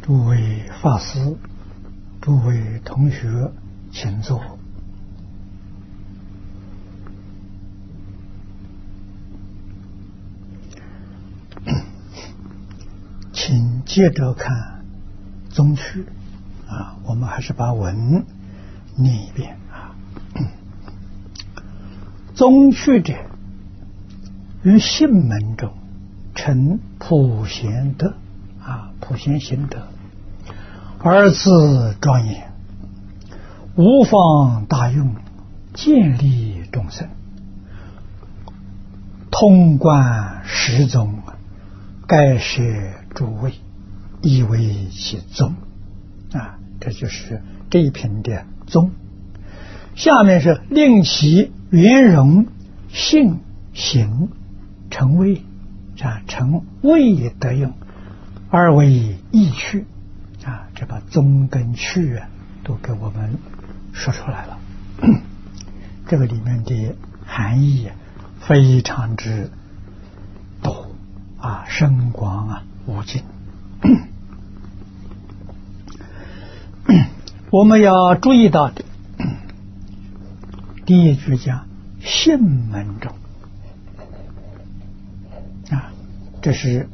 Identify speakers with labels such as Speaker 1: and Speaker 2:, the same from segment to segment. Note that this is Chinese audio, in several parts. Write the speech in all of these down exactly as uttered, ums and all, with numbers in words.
Speaker 1: 诸位法师，诸位同学，请坐。请接着看宗趣啊，我们还是把文念一遍啊。宗趣者，于信门中成普贤德啊，普贤行德，而自庄严，无方大用，建立众生，通观十宗，盖舍诸位，以为其宗啊，这就是这一品的宗。下面是令其圆融性行成位啊，成位得用，而为意趣啊，这把宗跟趣啊都给我们说出来了。这个里面的含义非常之多啊，深广啊，无尽。我们要注意到的第一句讲信门中啊，这是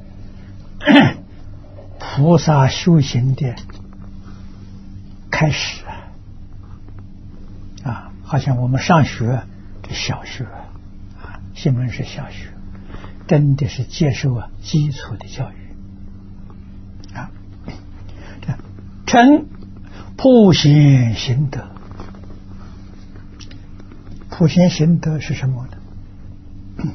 Speaker 1: 菩萨修行的开始啊，好像我们上学这小学啊，信门是小学，真的是接受啊基础的教育啊。这成普贤行德，普贤行德是什么呢？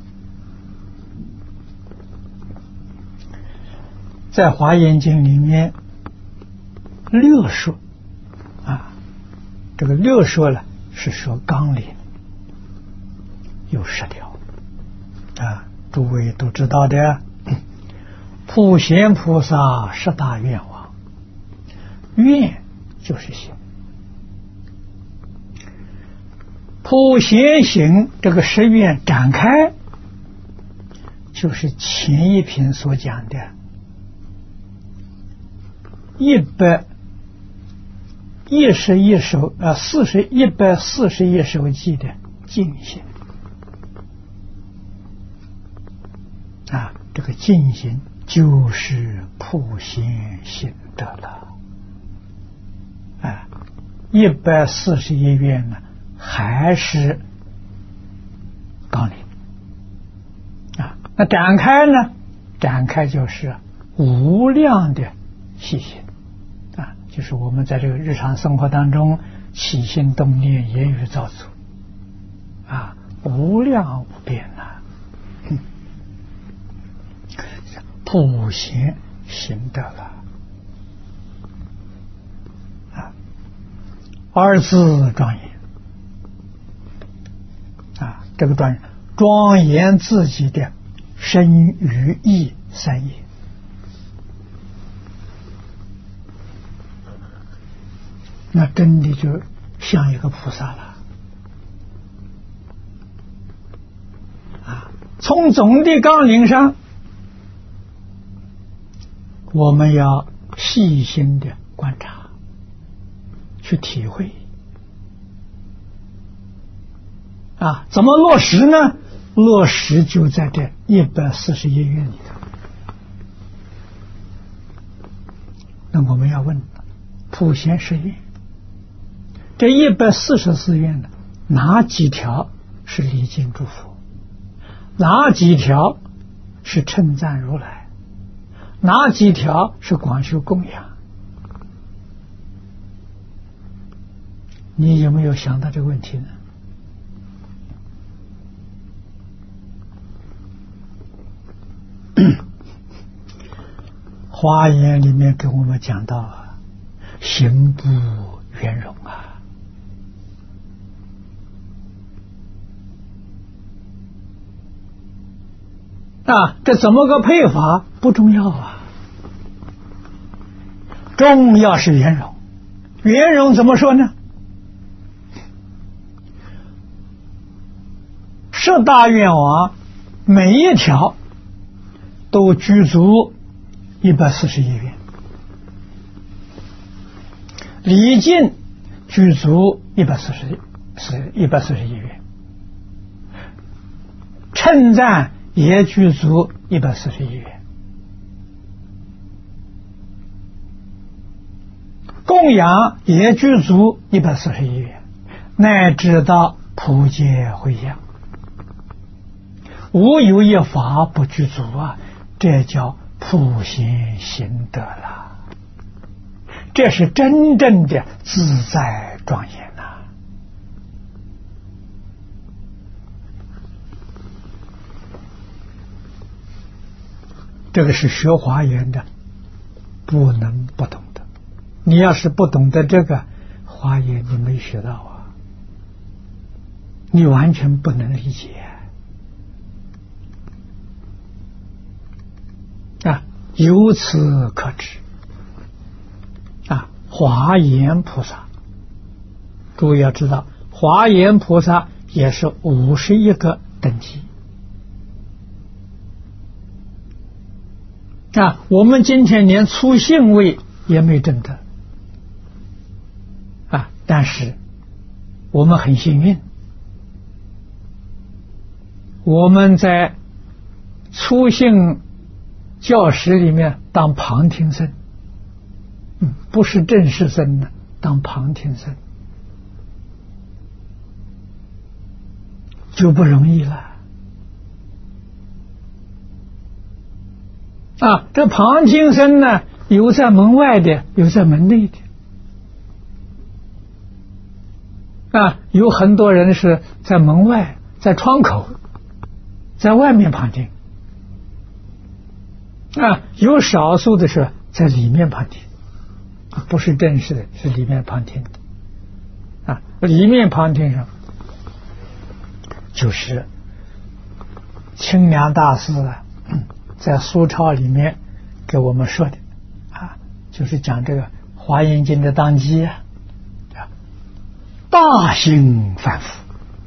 Speaker 1: 在华严经里面六说啊，这个六说呢是说纲领，有十条啊，诸位都知道的。普贤菩萨十大愿望，愿就是行，普贤行这个十愿展开，就是前一品所讲的一百一十一首呃四十一百四十一首偈的净行啊，这个净行就是普贤行德了啊，一百四十一愿呢还是纲领啊，那展开呢？展开就是无量的细行啊，就是我们在这个日常生活当中起心动念、言语造作啊，无量无边呐、嗯，普贤行德了啊，而自庄严啊，这个庄严庄严自己的身语意三业。那真的就像一个菩萨了啊！从总的纲领上，我们要细心的观察，去体会啊，怎么落实呢？落实就在这一百四十一愿里头。那我们要问，普贤十愿，这一百四十四愿呢，哪几条是礼敬诸佛？哪几条是称赞如来？哪几条是广修供养？你有没有想到这个问题呢？华严里面给我们讲到啊，行不圆融啊，啊，这怎么个配法不重要啊，重要是圆融。圆融怎么说呢？十大愿望每一条都具足一百四十一愿礼敬具足一百四十是一百四十一元，称赞也具足一百四十一元，供养也具足一百四十一元，乃至到普皆回向，无有一法不具足啊！这叫普贤行德了，这是真正的自在庄严呐、啊！这个是学华严的，不能不懂的。你要是不懂得这个华严，你没学到啊，你完全不能理解啊！由此可知啊，华严菩萨，诸位要知道，华严菩萨也是五十一个等级啊。我们今天连初信位也没证得啊，但是我们很幸运，我们在初信教室里面当旁听僧，嗯，不是正式僧呢，当旁听僧就不容易了啊！这旁听僧呢，有在门外的，有在门内的啊，有很多人是在门外，在窗口，在外面旁听啊，有少数的是在里面旁听，不是正式的，是里面旁听的啊。里面旁听上就是清凉大师啊，在苏钞里面给我们说的啊，就是讲这个华严经的当机啊，大兴反复。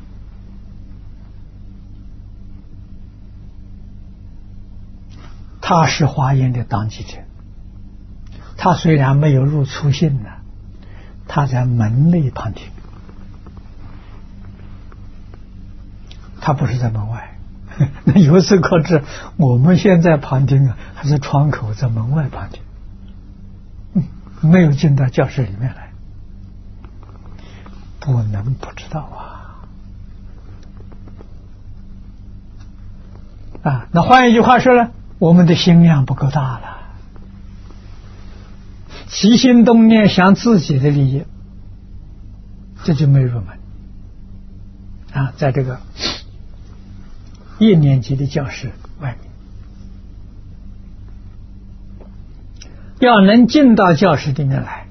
Speaker 1: 他是华严的当机者，他虽然没有入初信呢，他在门内旁听，他不是在门外。那由此可知，我们现在旁听啊，还是窗口在门外旁听，嗯，没有进到教室里面来，不能不知道啊啊！那换一句话说呢，我们的心量不够大了，起心动念想自己的利益，这就没入门啊！在这个一年级的教室外面，要能进到教室里面来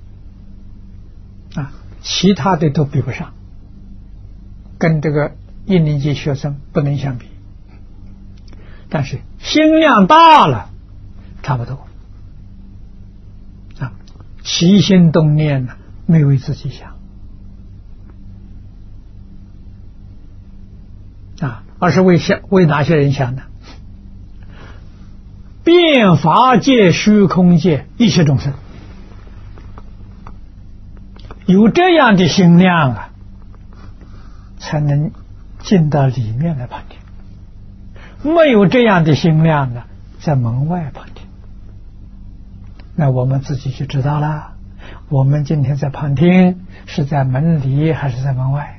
Speaker 1: 啊，其他的都比不上，跟这个一年级学生不能相比。但是心量大了，差不多啊，起心动念呢，没为自己想啊，而是为想为哪些人想呢？遍法界、虚空界一切众生，有这样的心量啊，才能进到里面来旁听。没有这样的心量呢，在门外旁听。那我们自己就知道了，我们今天在旁听是在门里还是在门外？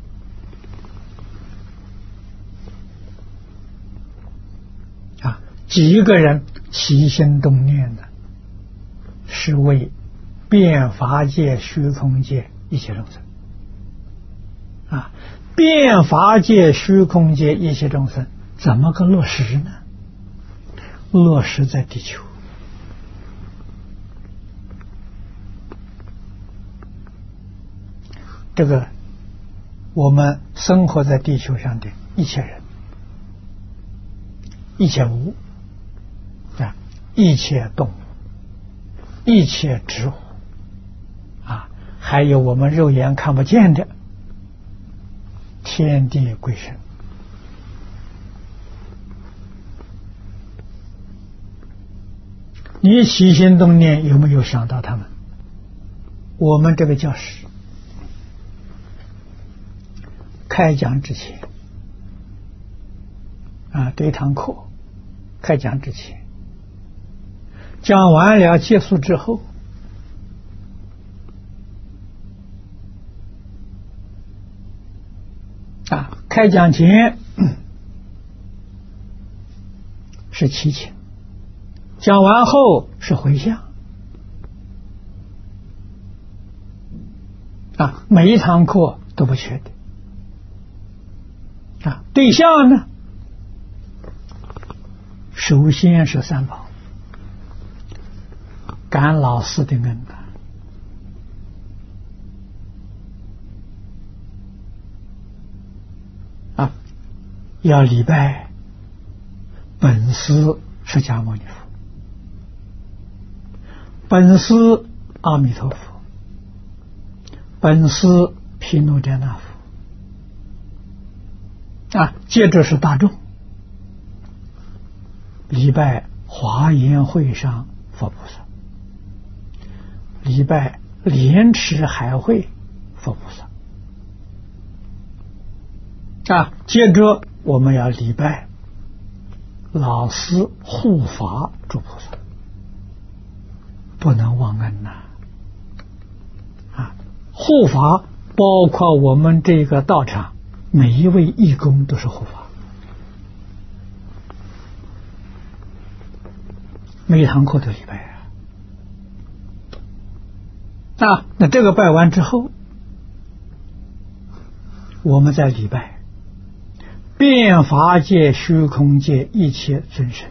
Speaker 1: 啊，几个人起心动念的，是为遍法界、虚空界一切众生啊，遍法界、虚空界一切众生。怎么个落实呢？落实在地球，这个我们生活在地球上的一切人、一切物啊，一切动物、一切植物啊，还有我们肉眼看不见的天地鬼神。你起心动念有没有想到他们？ 我们这个教室开讲之前啊，这一堂课开讲之前，讲完了结束之后，啊，开讲前是祈请，讲完后是回向。啊，每一堂课都不缺的。啊，对象呢，首先是三宝，感老师的恩啊，啊，要礼拜本师释迦牟尼佛，本师阿弥陀佛，本师毗卢遮那佛。啊，接着是大众，礼拜华严会上佛菩萨，礼拜莲池海会佛菩萨。啊，接着我们要礼拜老师护法诸菩萨，不能忘恩呐！啊，护法包括我们这个道场。每一位义工都是护法，每一堂课都礼拜啊。啊，那这个拜完之后，我们再礼拜遍法界、虚空界一切尊神，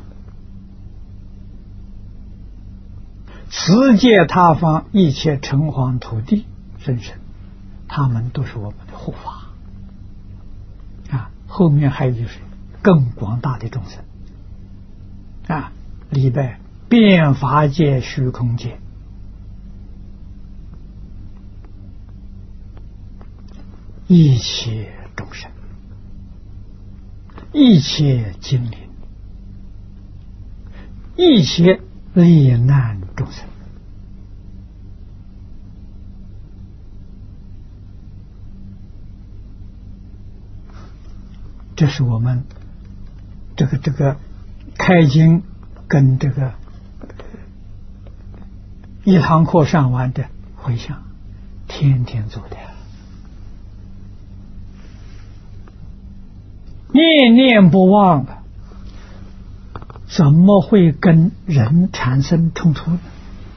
Speaker 1: 此界他方一切城隍土地尊神，他们都是我们的护法。后面还有就是更广大的众生啊，礼拜遍法界、虚空界一切众生，一切精灵，一切历难众生。这是我们这个这个开经跟这个一堂课上完的回向，天天做的，念念不忘啊，怎么会跟人产生冲突呢？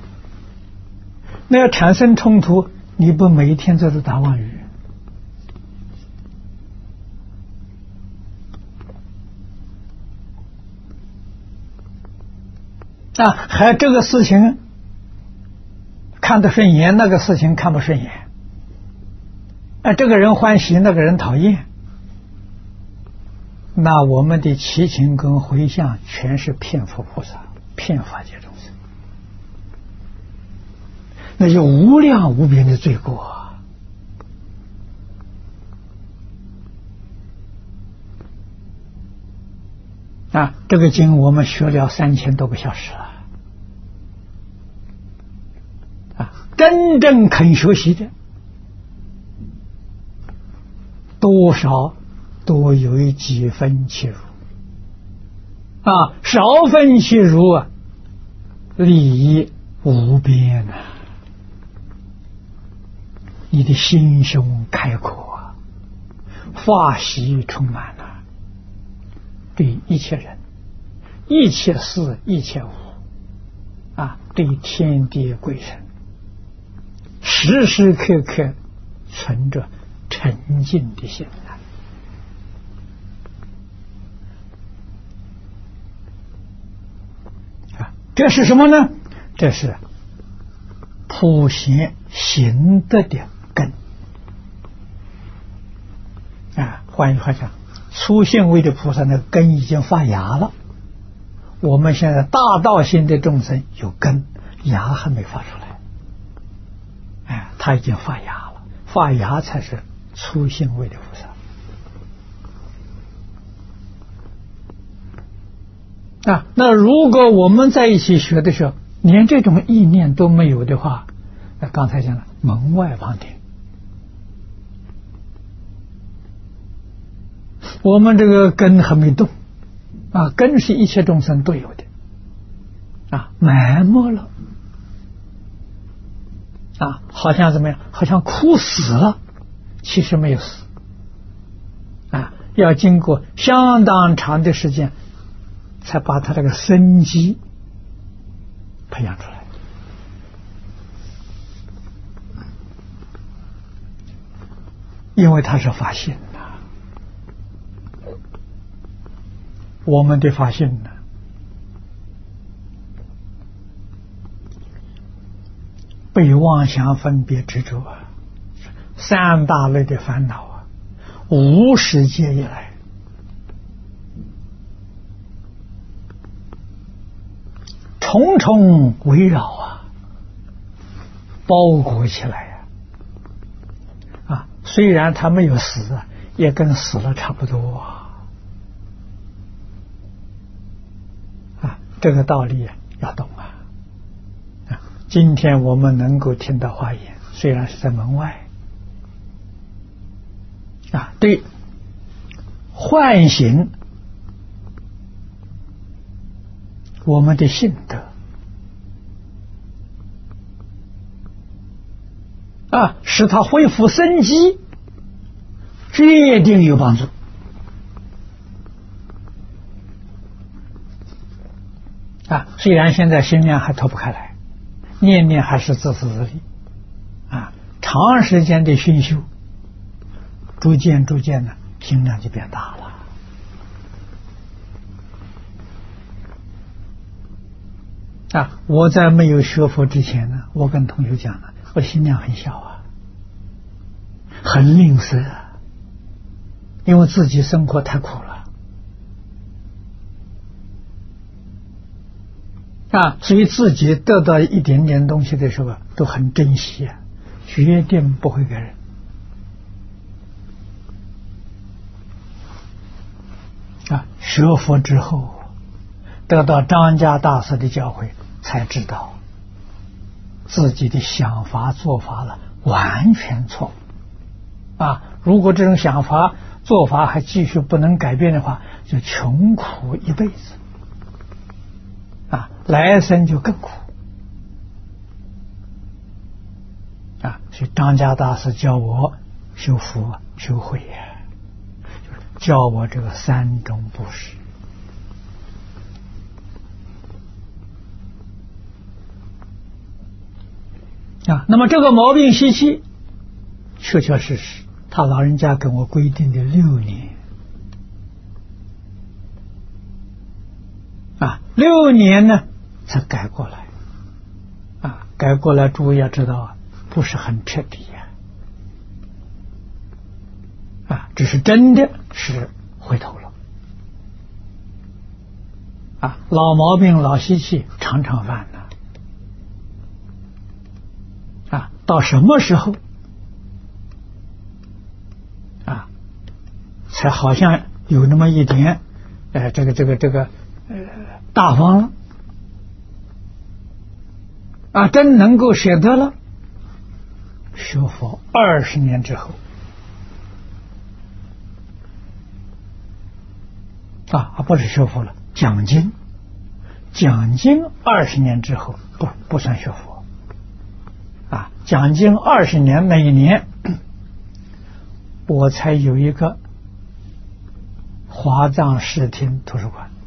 Speaker 1: 那要产生冲突，你不每一天在这打妄语？啊，还这个事情看得顺眼，那个事情看不顺眼，啊，这个人欢喜，那个人讨厌，那我们的祈请跟回向全是骗佛菩萨、骗法界众生，那就无量无边的罪过啊！啊，这个经我们学了三千多个小时了。真正肯学习的，多少都有几分其如啊，少分其如啊，利益无边啊！你的心胸开阔啊，法喜充满了，啊，对一切人、一切事、一切物啊，对天地鬼神。时时刻刻存着沉静的心啊！这是什么呢？这是普贤行德的根啊！换句话讲，初信位的菩萨的根已经发芽了。我们现在大道心的众生有根，芽还没发出来。哎，他已经发芽了，发芽才是初信位的菩萨啊。那如果我们在一起学的时候，连这种意念都没有的话，那刚才讲了， 门外旁听。我们这个根还没动啊，根是一切众生都有的啊，埋没了啊，好像怎么样？好像枯死了，其实没有死啊，要经过相当长的时间，才把它这个生机培养出来。因为它是法性呐，我们的法性呢，被妄想分别执着啊，三大类的烦恼啊，无始劫以来重重围绕啊，包裹起来呀。啊，虽然他没有死啊，也跟死了差不多啊。啊，这个道理要懂啊。啊，今天我们能够听到华严，虽然是在门外啊，对唤醒我们的性德啊，使它恢复生机，这一定有帮助啊。虽然现在心量还脱不开来，念念还是自私自利啊，长时间的熏修，逐渐逐渐的心量就变大了。啊，我在没有学佛之前呢，我跟同学讲呢，我心量很小啊，很吝啬啊，因为自己生活太苦了啊，所以自己得到一点点东西的时候都很珍惜啊，绝对不会给人。啊，学佛之后得到张家大师的教诲，才知道自己的想法做法了完全错啊！如果这种想法做法还继续不能改变的话，就穷苦一辈子啊，来生就更苦啊！所以张家大师教我修福修慧呀，就是教我这个三种布施。啊，那么这个毛病习气，确确实实，他老人家跟我规定的六年，啊，六年呢才改过来，啊，改过来，诸位要知道啊，不是很彻底呀，啊，只是真的是回头了，啊，老毛病、老习气常常犯呢。啊，到什么时候啊，才好像有那么一点，呃，这个这个这个呃大方了啊，真能够舍得了。学佛二十年之后啊，不是学佛了，讲经，讲经二十年之后不不算学佛。啊，讲经二十年那一年，我才有一个华藏视听图书馆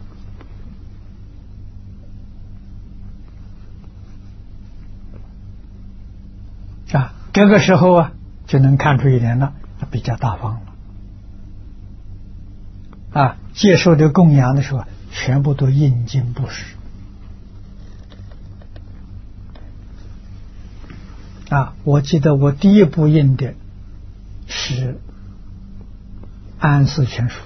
Speaker 1: 啊，这个时候啊就能看出一点了，比较大方了啊，接受的供养的时候全部都印经布施啊，我记得我第一部印的是《安世全书》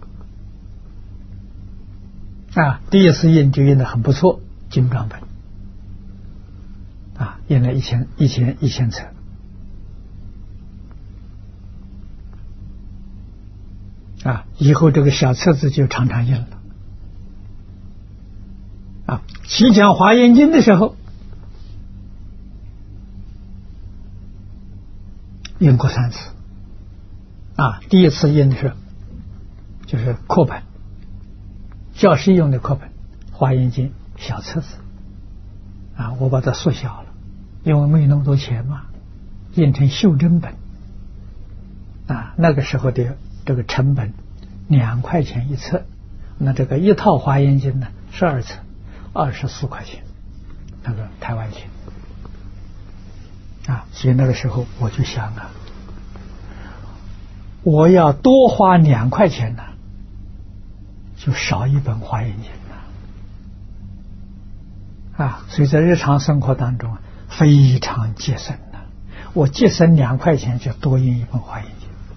Speaker 1: 啊，第一次印就印得很不错，精装本啊，印了一千一千一千册啊，以后这个小册子就常常印了啊。其讲华严经的时候， 印过三次。啊，第一次印的是就是课本，教师用的课本，《华严经》小册子。啊，我把它缩小了，因为没有那么多钱嘛，印成袖珍本。啊，那个时候的这个成本两块钱一册，那这个一套《华严经》呢，十二册，二十四块钱，那个台湾钱。啊，所以那个时候我就想啊，我要多花两块钱呢，就少一本《华严经》了。啊，所以在日常生活当中非常节省的，我节省两块钱就多印一本《华严经》。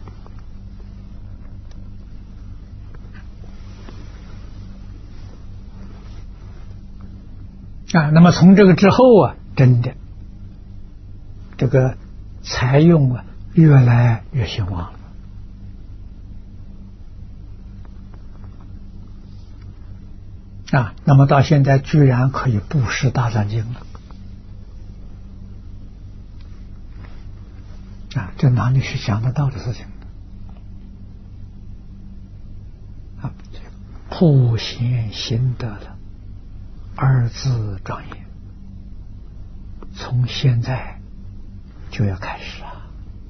Speaker 1: 啊，那么从这个之后啊，真的这个财用啊越来越兴旺了。啊，那么到现在居然可以布施大藏经了。啊，这哪里是想得到的事情啊，普贤行得了，二字庄严，从现在就要开始啊！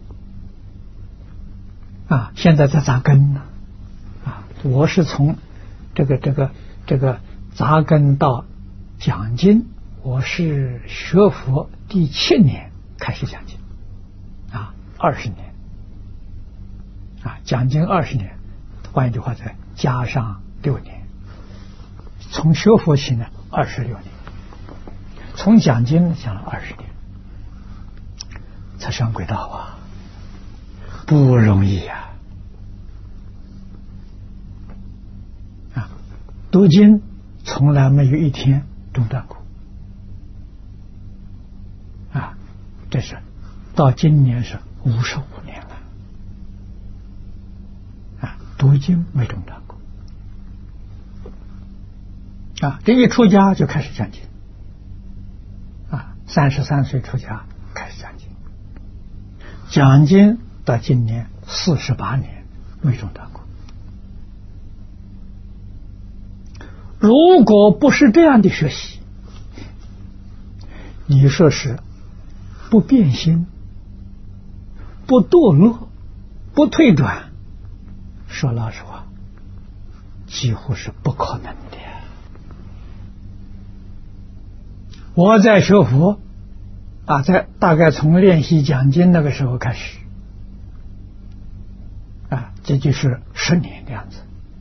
Speaker 1: 啊，现在在扎根呢。啊，我是从这个这个这个扎根到讲经，我是学佛第七年开始讲经，啊，二十年，啊，讲经二十年，换一句话再加上六年，从学佛起呢二十六年，从讲经讲了二十年，才上轨道啊，不容易呀！啊，读经从来没有一天中断过，啊，这是到今年是五十五年了，啊，读经没中断过，啊，这一出家就开始讲经，啊，三十三岁出家开始讲经，讲经到今年四十八年没中断过。如果不是这样的学习，你说是不变心、不堕落、不退转，说老实话，几乎是不可能的。我在学佛啊，在大概从练习讲经那个时候开始，啊，这就是十年的样子。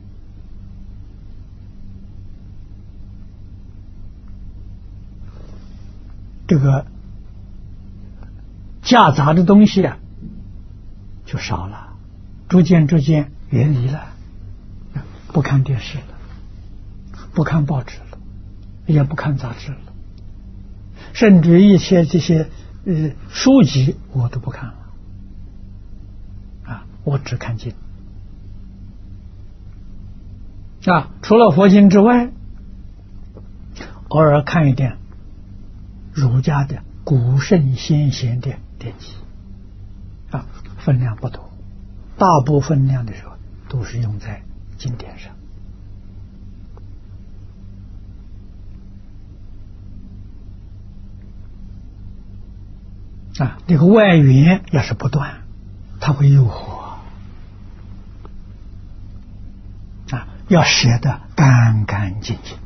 Speaker 1: 这个夹杂的东西啊就少了，逐渐逐渐远离了，不看电视了，不看报纸了，也不看杂志了，甚至一些这些呃书籍我都不看了，啊，我只看经啊，除了佛经之外，偶尔看一点儒家的古圣先贤的典籍，啊，分量不多，大部分量的时候都是用在经典上。啊，这个外缘要是不断，它会诱惑啊，要舍得干干净净。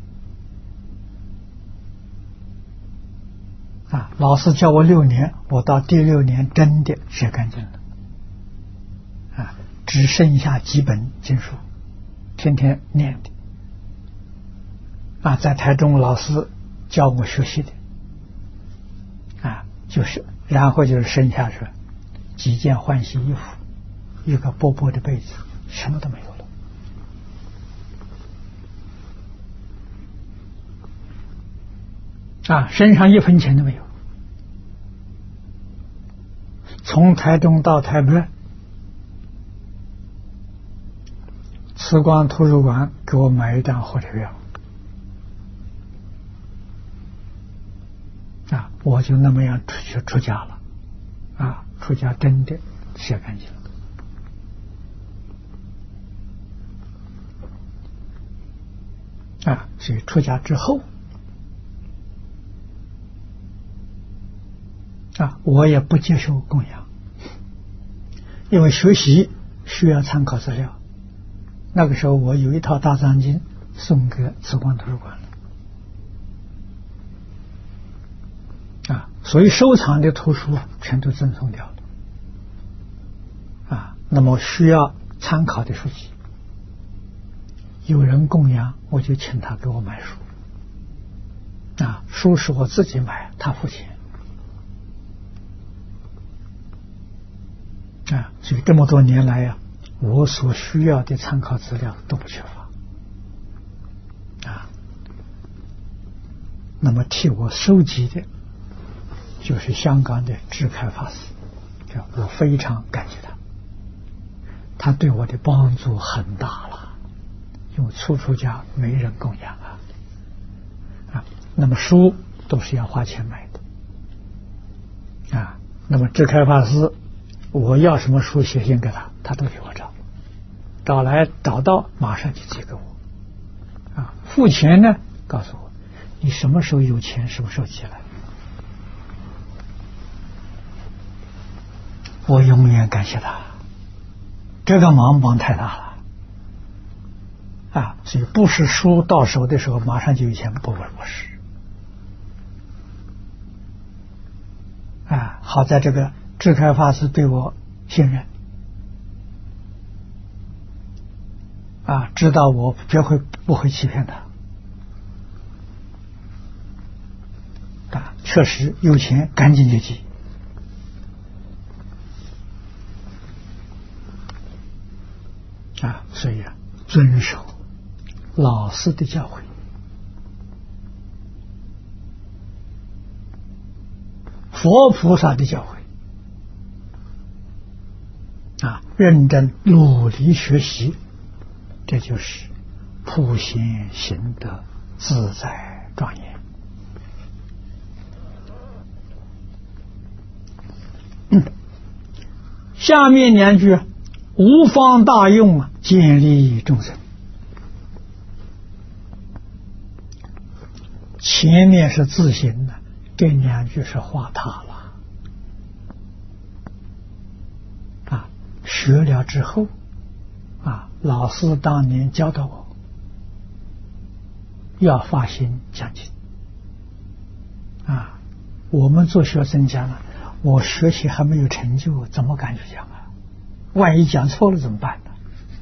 Speaker 1: 啊，老师教我六年，我到第六年真的学干净了，啊，只剩下几本经书，天天念的，啊，在台中老师教我学习的，啊，就是然后就是剩下是几件换洗衣服，一个薄薄的被子，什么都没有了，啊，身上一分钱都没有。从台中到台北，慈光图书馆给我买一张火车票，啊，我就那么样出去出家了，啊， 出家真的写干净了啊！所以出家之后啊，我也不接受供养，因为学习需要参考资料。那个时候我有一套大藏经送给慈光图书馆了啊，所以收藏的图书全都赠送掉了啊。那么需要参考的书籍，有人供养，我就请他给我买书啊，书是我自己买，他付钱啊。所以这么多年来呀、啊，我所需要的参考资料都不缺乏啊。那么替我收集的就是香港的智开法师，我非常感激他，他对我的帮助很大了，因为初出家没人供养啊啊。那么书都是要花钱买的啊。那么智开法师，我要什么书写信给他，他都给我找，找来找到马上就寄给我啊。付钱呢，告诉我你什么时候有钱什么时候寄来，我永远感谢他，这个忙帮太大了啊。所以不是书到手的时候马上就有钱，不不是啊。好在这个智开法师对我信任啊，知道我绝会不会欺骗他啊，确实有钱赶紧就寄啊。所以啊，遵守老师的教诲，佛菩萨的教诲啊，认真努力学习，这就是普贤行德，自在庄严。嗯，下面两句无方大用啊，建立众生。前面是自行的，这两句是画塔了啊。学了之后啊，老师当年教导我要发心讲经啊。我们做学生讲了，我学习还没有成就，怎么敢去讲啊？万一讲错了怎么办呢？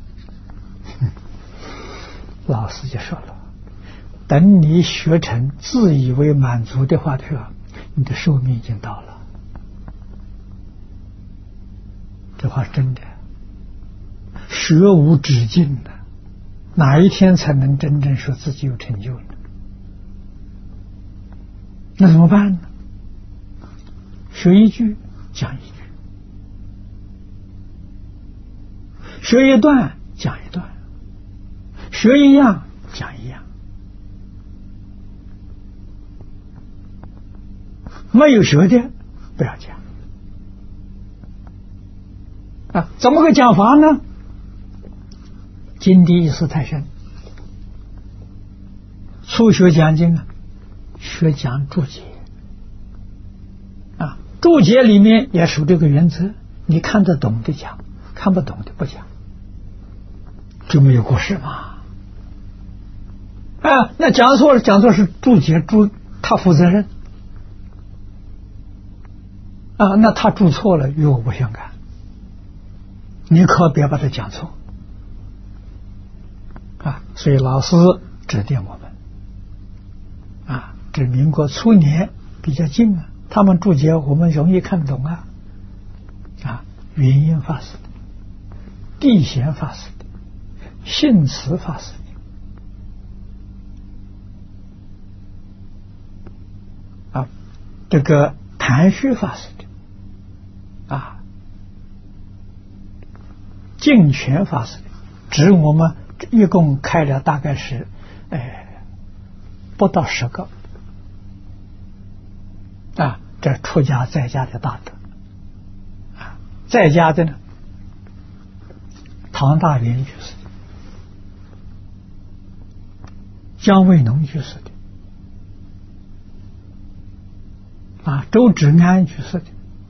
Speaker 1: 老师就说了，等你学成自以为满足的话，对吧？你的寿命已经到了。这话是真的，学无止境的，哪一天才能真正说自己有成就呢？那怎么办呢？学一句讲一句，学一段讲一段，学一样讲一样。没有学的不要讲啊。怎么个讲法呢？经的意思太深，初学讲经啊，学讲注解啊，注解里面也属这个原则，你看得懂的讲，看不懂的不讲，就没有过失嘛。啊，那讲错了，讲错是注解注他负责任啊，那他注错了与我不相干，你可别把它讲错啊。所以老师指定我们啊，这民国初年比较近啊，他们注解我们容易看懂啊啊，元音法师的、地贤法师的、信慈法师的啊，这个谭旭法师的啊，净权法师的，指我们一共开了大概是哎不到十个啊，这出家在家的大德在家的呢，唐大元居士的，姜维农居士的，啊，周芷安居士的，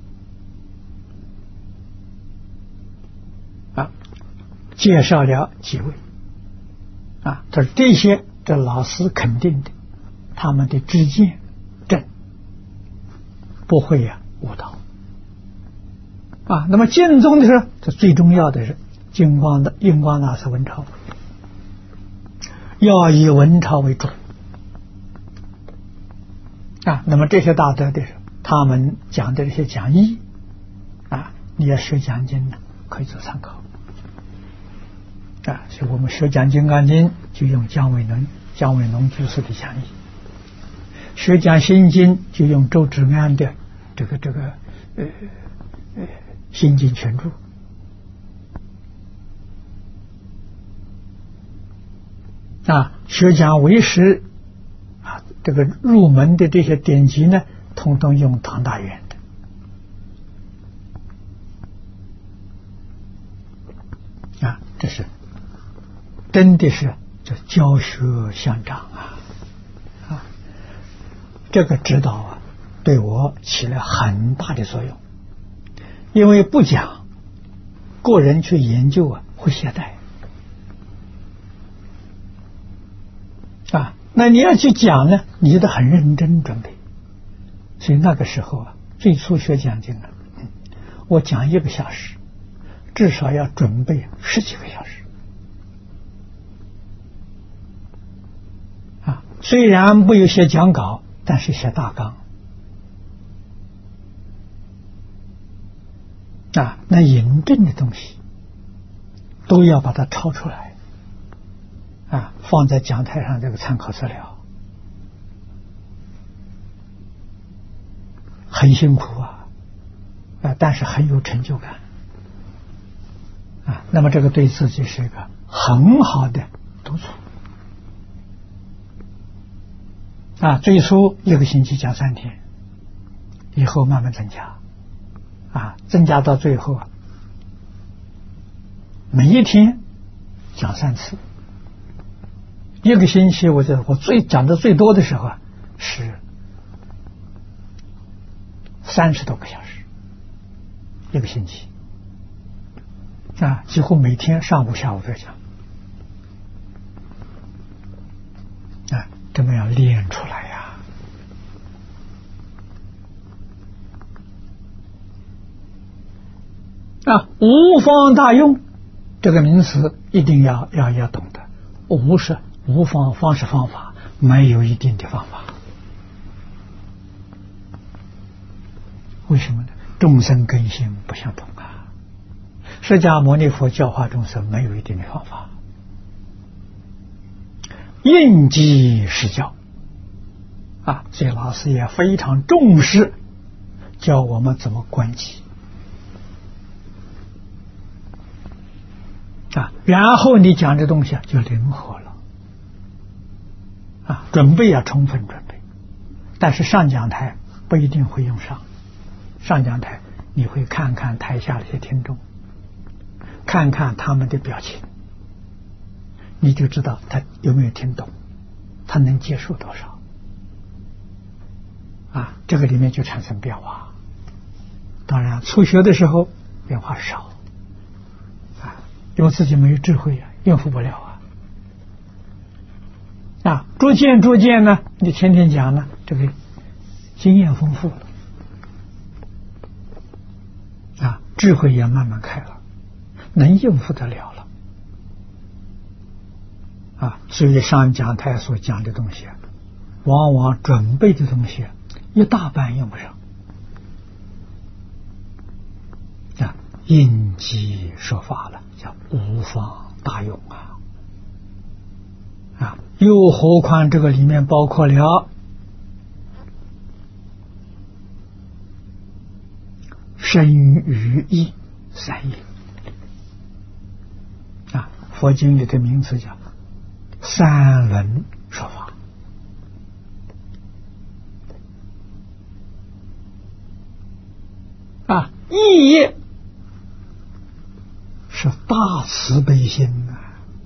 Speaker 1: 啊，介绍了几位，啊，他说这些这老师肯定的，他们的知见正，不会呀、啊、误导。啊，那么净宗的时候，这最重要的是净光的印光大师文超，要以文超为主啊。那么这些大德的时候，他们讲的这些讲义啊，你要学讲经呢，可以做参考啊。所以我们学讲金刚经就用姜维农姜维农居士的讲义，学讲心经就用周芷安的这个这个呃呃心经全注啊，学讲唯识啊，这个入门的这些典籍呢，统统用唐大元的啊，这是真的是这教学相长啊啊，这个指导啊，对我起了很大的作用。因为不讲，个人去研究啊，会懈怠啊。那你要去讲呢，你得很认真准备。所以那个时候啊，最初学讲经啊，我讲一个小时，至少要准备十几个小时啊。虽然没有写讲稿，但是写大纲。啊，那引证的东西都要把它抄出来啊，放在讲台上这个参考资料，很辛苦啊，啊，但是很有成就感啊。那么这个对自己是一个很好的督促啊。最初一个星期讲三天，以后慢慢增加。啊，增加到最后啊，每一天讲三次，一个星期，我觉得我最讲的最多的时候啊，是三十多个小时，一个星期啊，几乎每天上午下午都讲啊，这么样练出来呀。啊，无方大用这个名词一定要要要懂得。无是无方，方是方法，没有一定的方法。为什么呢？众生根性不相同啊。释迦牟尼佛教化众生没有一定的方法，应机施教啊，所以老师也非常重视教我们怎么观机。啊，然后你讲这东西啊就灵活了啊，准备要充分准备，但是上讲台不一定会用上。上讲台你会看看台下的一些听众，看看他们的表情，你就知道他有没有听懂，他能接受多少啊，这个里面就产生变化。当然初学的时候变化少，因为自己没有智慧啊，应付不了啊。啊，逐渐逐渐呢，你天天讲呢，这个经验丰富了，啊，智慧也慢慢开了，能应付得了了。啊，所以上讲台所讲的东西，往往准备的东西一大半用不上。啊，应机说法了，叫无方大用啊！啊，又何况这个里面包括了身语意三业啊，佛经里的名词叫三轮说法啊，意业是大慈悲心啊！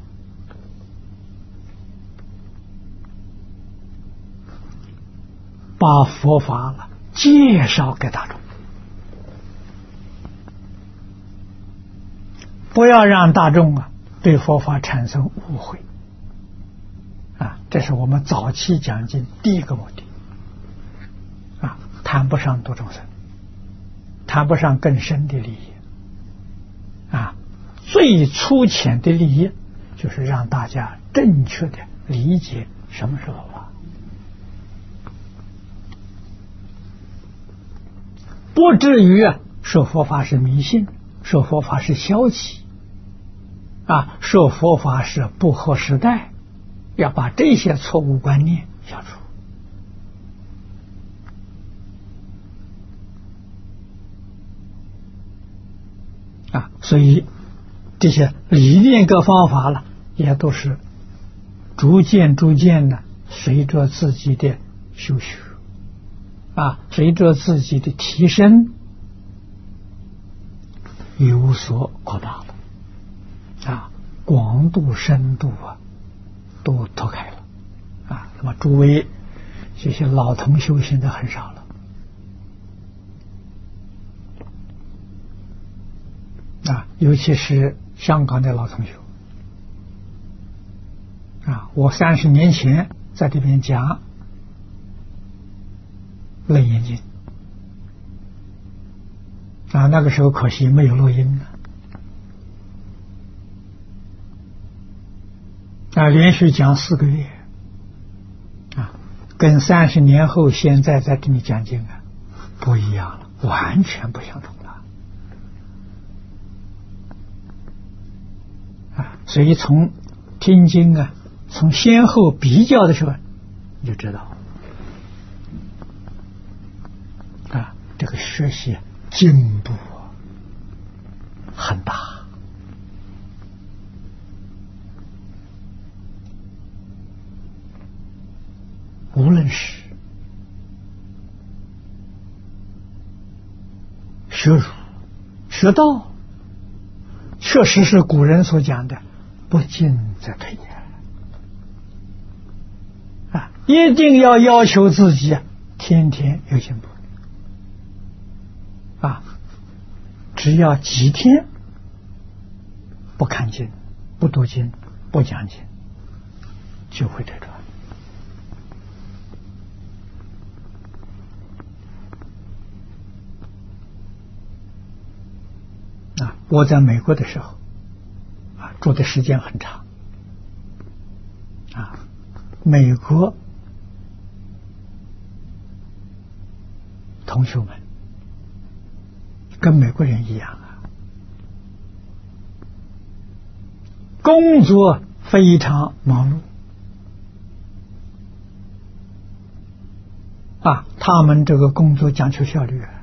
Speaker 1: 把佛法了介绍给大众，不要让大众啊对佛法产生误会啊！这是我们早期讲经第一个目的啊，谈不上度众生，谈不上更深的利益啊，最粗浅的利益就是让大家正确的理解什么是佛法，不至于啊说佛法是迷信，说佛法是消极啊，说佛法是不合时代，要把这些错误观念消除啊。所以这些理念跟方法了，也都是逐渐逐渐的随着自己的修学啊，随着自己的提升有所扩大了啊，广度深度啊都拓开了啊。那么诸位这些老同修现在很少了啊，尤其是香港的老同修啊，我三十年前在这边讲楞严经啊，那个时候可惜没有录音啊，连续讲四个月啊，跟三十年后现在在这里讲经啊不一样了，完全不相同了啊。所以从听经啊，从先后比较的时候你就知道啊，这个学习进步很大。无论是学儒学道，确实是古人所讲的不进则退啊，一定要要求自己天天有进步啊！只要几天不看经、不读经、不讲经，就会退转啊！我在美国的时候啊，住的时间很长啊，美国同学们跟美国人一样啊，工作非常忙碌啊，他们这个工作讲求效率啊，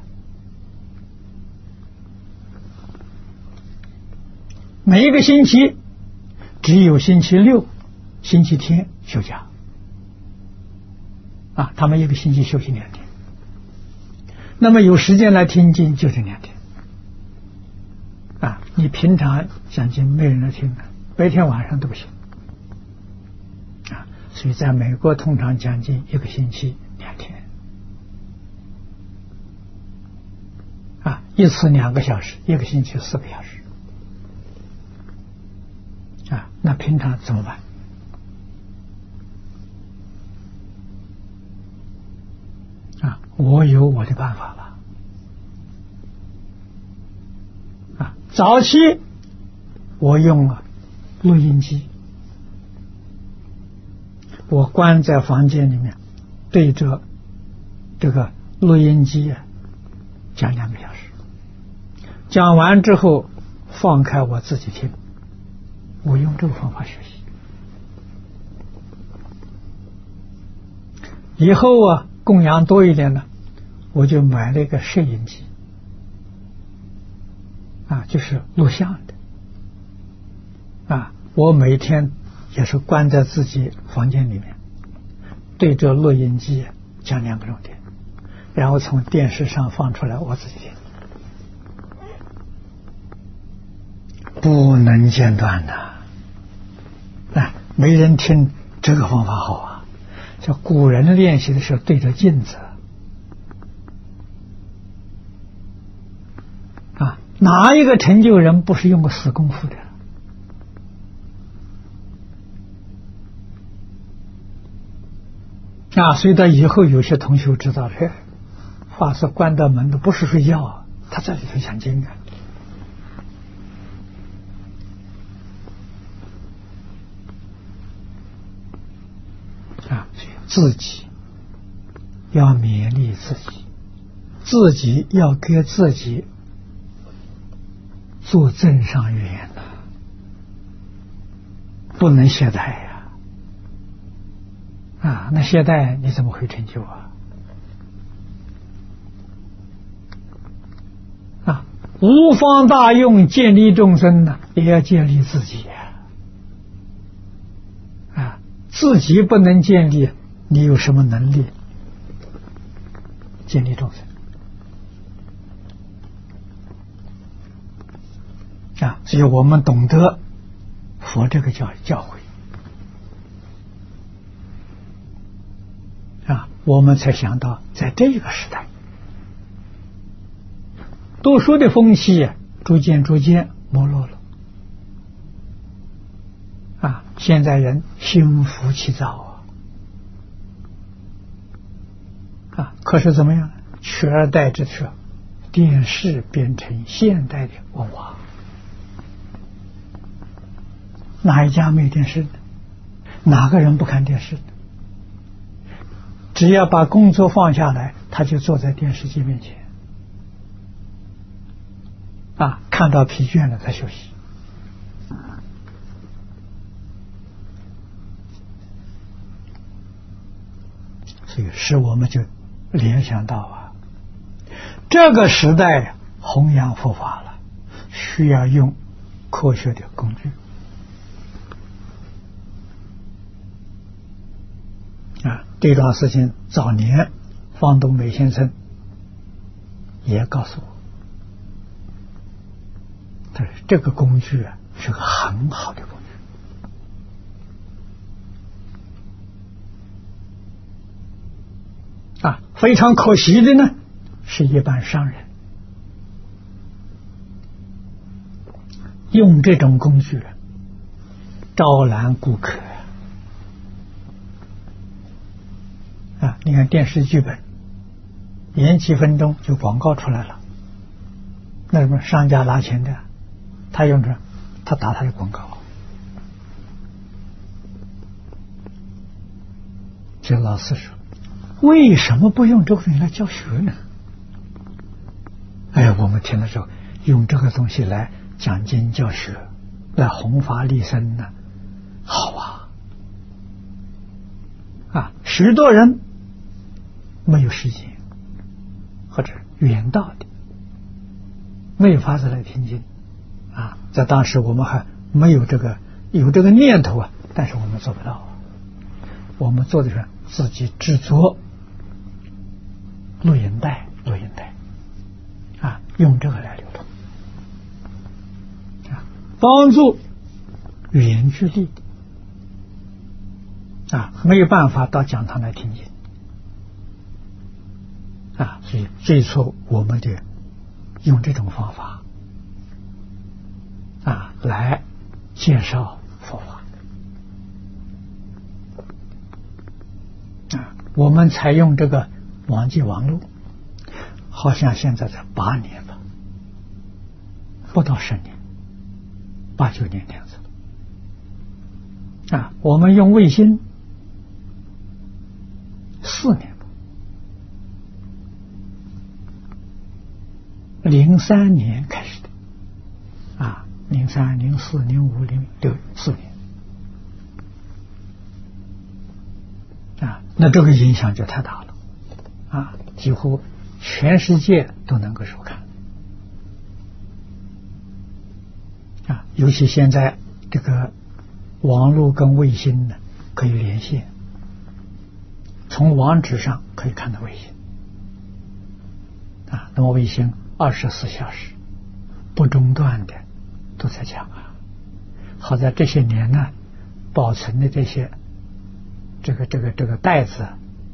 Speaker 1: 每一个星期只有星期六、星期天休假啊，他们一个星期休息两天，那么有时间来听经就这两天啊。你平常讲经没人来听，白天晚上都不行啊。所以在美国通常讲经一个星期两天啊，一次两个小时，一个星期四个小时啊。那平常怎么办啊？我有我的办法了啊。早期我用了录音机，我关在房间里面，对着这个录音机啊讲两个小时，讲完之后放开我自己听，我用这个方法学习。以后啊供养多一点呢，我就买了一个摄影机啊，就是录像的啊。我每天也是关在自己房间里面，对着录音机讲两个重点，然后从电视上放出来我自己听。 不能间断的。啊，没人听这个方法好啊！叫古人练习的时候对着镜子啊，哪一个成就人不是用过死功夫的？啊，所以到以后有些同学知道了，法师关到门都不是睡觉啊，他在里头讲经啊。啊，自己要勉励自己，自己要给自己做正上缘的，不能懈怠呀。啊，那懈怠你怎么会成就啊？啊，无方大用建立众生呢，也要建立自己呀。啊，自己不能建立，你有什么能力建立众生？啊，所以我们懂得佛这个教教诲。啊，我们才想到，在这个时代，读书的风气逐渐逐渐没落了。啊，现在人心浮气躁啊，啊，可是怎么样？取而代之是电视变成现代的文化。哪一家没电视呢？哪个人不看电视呢？只要把工作放下来，他就坐在电视机面前，啊，看到疲倦了，他休息。所以使我们就联想到啊，这个时代弘扬佛法了，需要用科学的工具。啊，这桩事情早年方东美先生也告诉我，他说这个工具啊是个很好的工具啊，非常可惜的呢是一般商人用这种工具招揽顾客。啊，你看电视剧本，演几分钟就广告出来了，那什么商家拿钱的，他用着他打他的广告。这老师说，为什么不用这个东西来教学呢？哎，我们听了之后，用这个东西来讲经教学，来弘法利生呢，好啊！啊，许多人没有时间，或者远道的，没有法子来听经啊。在当时我们还没有这个有这个念头啊，但是我们做不到啊。我们做的是自己制作录音带，录音带啊，用这个来流通啊，帮助远距离啊，没有办法到讲堂来听经啊，所以最初我们得用这种方法啊来介绍佛法啊。我们采用这个网际网络，好像现在才八年吧，不到十年，八九年这样子啊。我们用卫星四年。零三年开始的啊，零三、零四、零五、零六四年啊，那这个影响就太大了啊，几乎全世界都能够收看啊，尤其现在这个网络跟卫星呢可以连线，从网址上可以看到卫星啊，那么卫星二十四小时不中断的都在讲啊。好在这些年呢，保存的这些这个这个这个袋子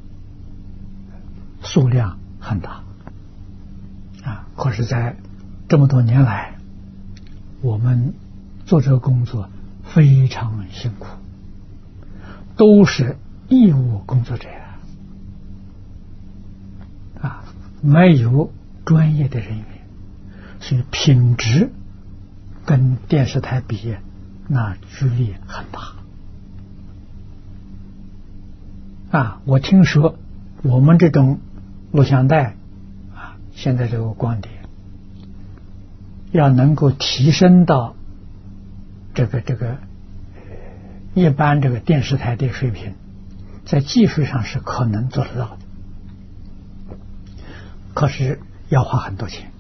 Speaker 1: 数量很大啊。可是，在这么多年来，我们做这个工作非常辛苦，都是义务工作者啊，没有专业的人员，所以品质跟电视台比，那距离很大啊。我听说我们这种录像带啊，现在这个光碟要能够提升到这个这个一般这个电视台的水平，在技术上是可能做得到的，可是要花很多钱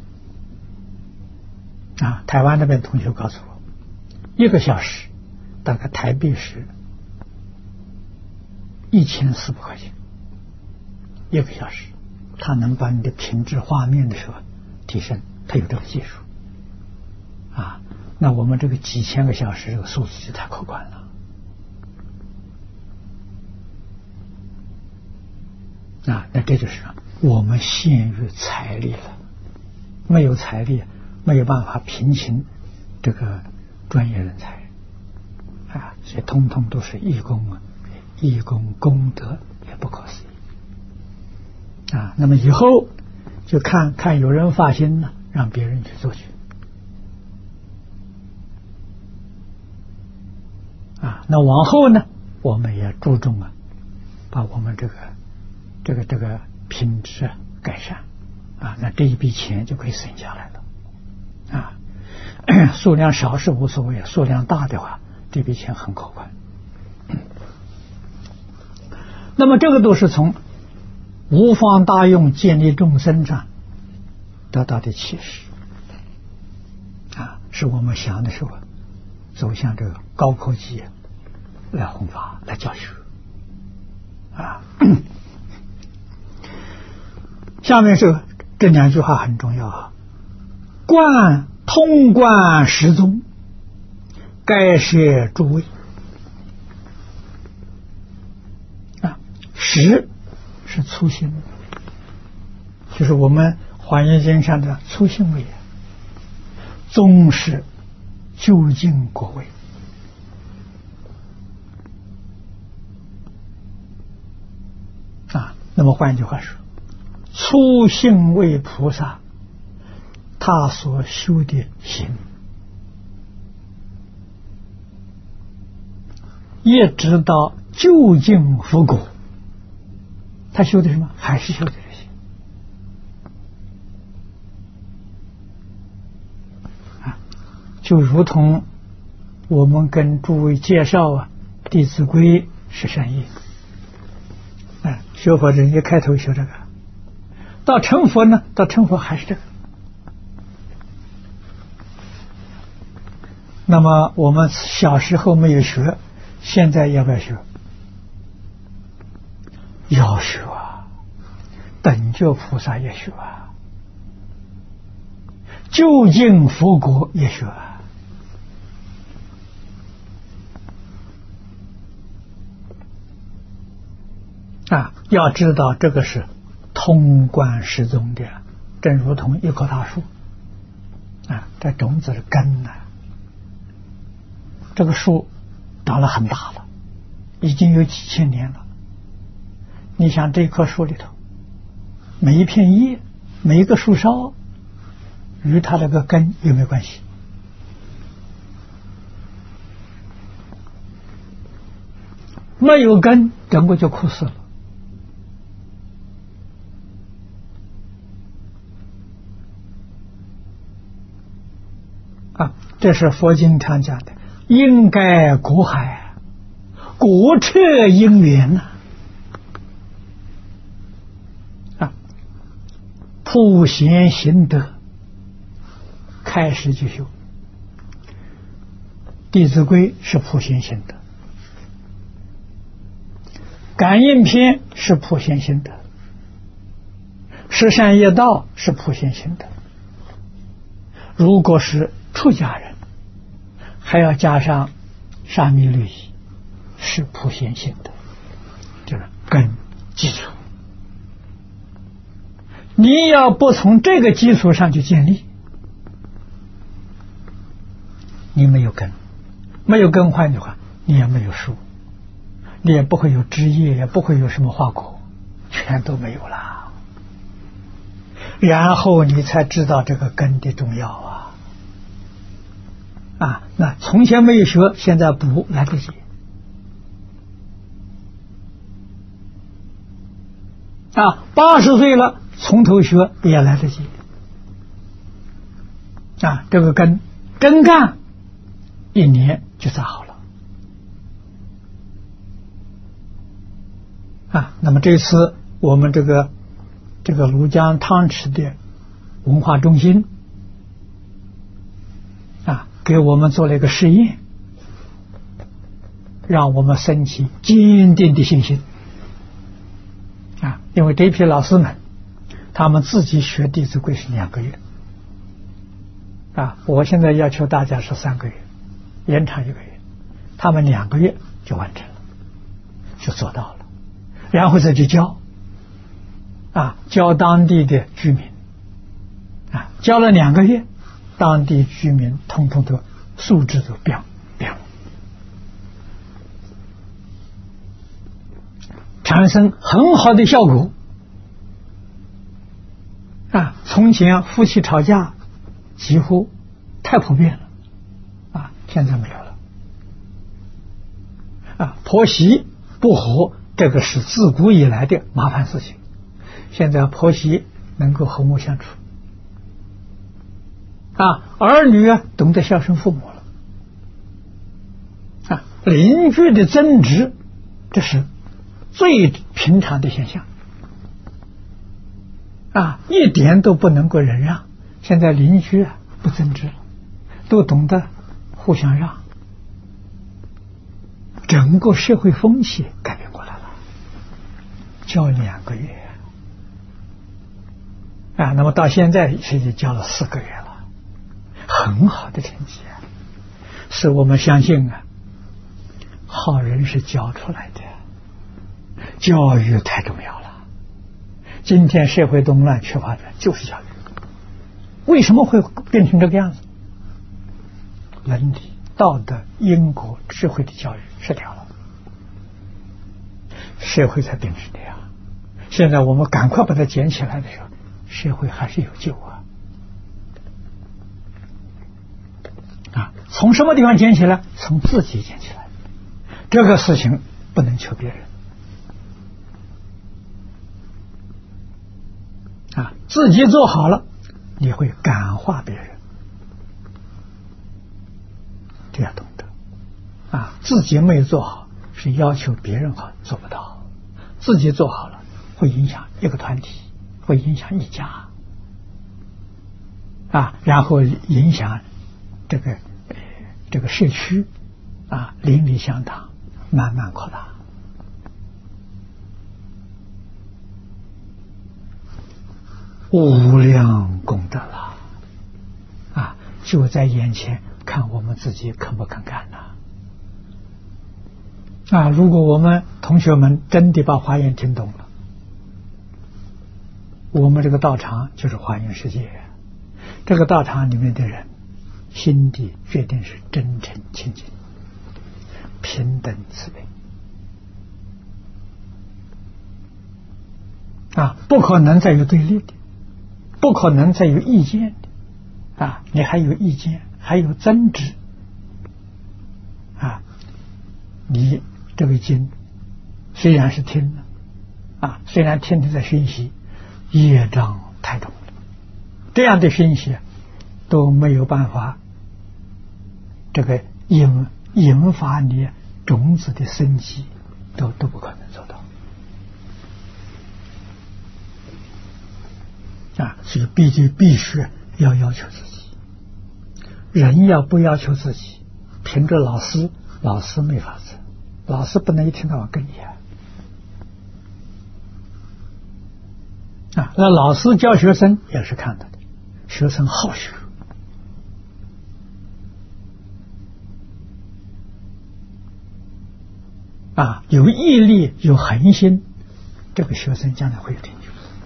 Speaker 1: 啊。台湾那边同学告诉我，一个小时大概台币是一千四百块钱一个小时，他能把你的品质画面的时候提升，他有这个技术啊。那我们这个几千个小时，这个数字就太可观了啊。那这就是我们陷于财力了，没有财力，没有办法聘请这个专业人才啊，所以通通都是义工啊，义工功德也不可思议啊。那么以后就看看有人发心呢，让别人去做去啊。那往后呢，我们也注重啊，把我们这个这个这个品质改善啊，那这一笔钱就可以省下来了啊。数量少是无所谓，数量大的话，这笔钱很可观。那么这个都是从无方大用建立众生上得到的启示啊，是我们想的时候走向这个高科技来弘法来教学啊。下面是这两句话很重要啊，观通观十宗，该摄诸位啊。十是粗心，就是我们华严经上的粗心位，宗是究竟果位啊。那么换句话说，粗心位菩萨他所修的行，一直到究竟佛果，他修的什么？还是修的这些啊。就如同我们跟诸位介绍啊，《弟子规》是善业啊，学佛人一开头学这个，到成佛呢，到成佛还是这个。那么我们小时候没有学，现在要不要学？要学啊，等觉菩萨也学啊，究竟佛国也学啊。啊，要知道这个是通观十宗的，正如同一棵大树啊，这种子是根啊。这个树长了很大了，已经有几千年了。你想这棵树里头，每一片叶，每一个树梢，与它这个根有没有关系？没有根，整个就枯死了。啊，这是佛经常讲的。应该果海，果彻因缘呐！啊，普贤行德，开始就修。《弟子规》是普贤行德，《感应篇》是普贤行德，《十善业道》是普贤行德。如果是出家人， 还要加上沙弥律仪，是普贤行的，就是根基础。你要不从这个基础上去建立，你没有根，没有根，换句话，你也没有树，你也不会有枝叶，也不会有什么花果，全都没有了。然后你才知道这个根的重要啊！啊，那从前没有学，现在补来得及。啊，八十岁了，从头学也来得及。啊，这个根真干，一年就扎好了。啊，那么这次我们这个这个庐江汤池的文化中心啊，给我们做了一个试验，让我们升起坚定的信心啊！因为这批老师们，他们自己学《弟子规》是两个月啊，我现在要求大家是三个月，延长一个月，他们两个月就完成了，就做到了。然后再去教啊，教当地的居民啊，教了两个月，当地居民统统的素质都变变了，产生很好的效果啊！从前夫妻吵架几乎太普遍了啊，现在没有了啊，婆媳不和。这个是自古以来的麻烦事情，现在婆媳能够和睦相处啊，儿女啊懂得孝顺父母了啊，邻居的争执，这是最平常的现象啊，一点都不能够忍让。现在邻居啊不争执了，都懂得互相让，整个社会风气改变过来了。教两个月啊，那么到现在实际教了四个月了，很好的成绩啊，是我们相信啊，好人是教出来的，教育太重要了。今天社会动乱缺乏的就是教育，为什么会变成这个样子？伦理、道德、因果、智慧的教育失掉了，社会才变成这样。现在我们赶快把它捡起来的时候，社会还是有救啊！啊，从什么地方捡起来？从自己捡起来。这个事情不能求别人啊，自己做好了，你会感化别人，这要懂得啊。自己没有做好，是要求别人好，做不到。自己做好了，会影响一个团体，会影响一家啊，然后影响这个这个社区啊，邻里乡党慢慢扩大。无量功德了啊，就在眼前，看我们自己肯不肯干呢？啊，如果我们同学们真的把华严听懂了，我们这个道场就是华严世界，这个道场里面的人心地决定是真诚清净、平等慈悲啊，不可能再有对立的，不可能再有意见的啊！你还有意见，还有争执啊！你这个经虽然是听了啊，虽然天天在熏习，业障太重了，这样的熏习都没有办法这个引引发你种子的生机，都都不可能做到啊！所以必须必须要要求自己，人要不要求自己，凭着老师，老师没法子，老师不能一天到晚跟你啊！啊，那老师教学生也是看到的，学生好学啊，有毅力，有恒心，这个学生将来会有成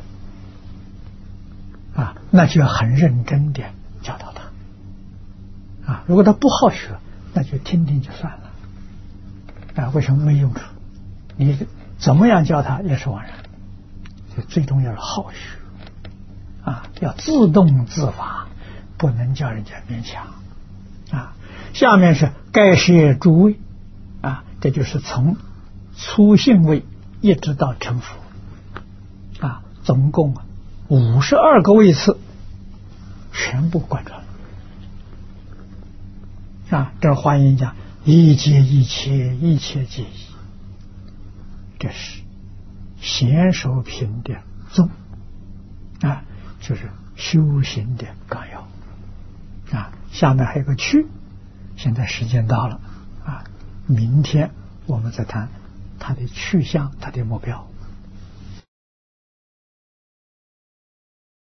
Speaker 1: 就啊，那就要很认真的教导他啊。如果他不好学，那就听听就算了啊。为什么没用处？你怎么样教他也是枉然。就最重要是好学啊，要自动自发，不能叫人家勉强啊。下面是盖舍诸位啊，这就是从初信位一直到成佛啊，总共五十二个位次，全部贯穿啊。这华严讲一切一切，一切皆一，这是贤首品的宗啊，就是修行的纲要啊。下面还有个趣，现在时间到了啊，明天我们再谈它的去向，它的目标。